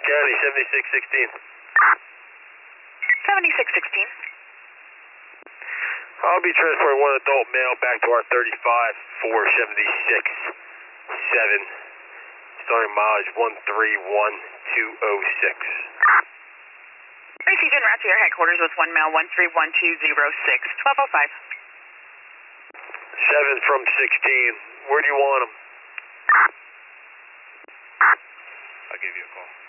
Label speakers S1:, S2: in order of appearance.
S1: County, 7616.
S2: 7616.
S1: I'll be transporting one adult male back to our 35 476 7. Starting mileage 131206.
S2: Received en route to your headquarters with one male 131206. 1205.
S1: 7 from 16. Where do you want him?
S3: I'll give you a call.